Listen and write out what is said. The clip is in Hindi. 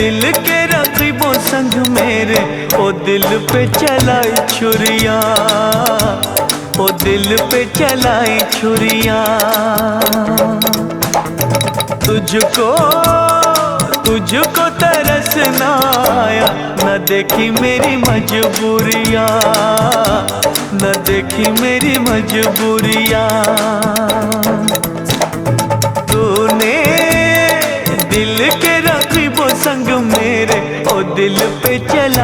दिल के रकीबों संग मेरे, ओ दिल पे चलाई छुरियां, ओ दिल पे चलाई छुरियां। तुझको तुझको तरस ना आया, न देखी मेरी मजबूरियां, न देखी मेरी मजबूरियां। तूने दिल के रकीबों संग मेरे, ओ दिल पे चला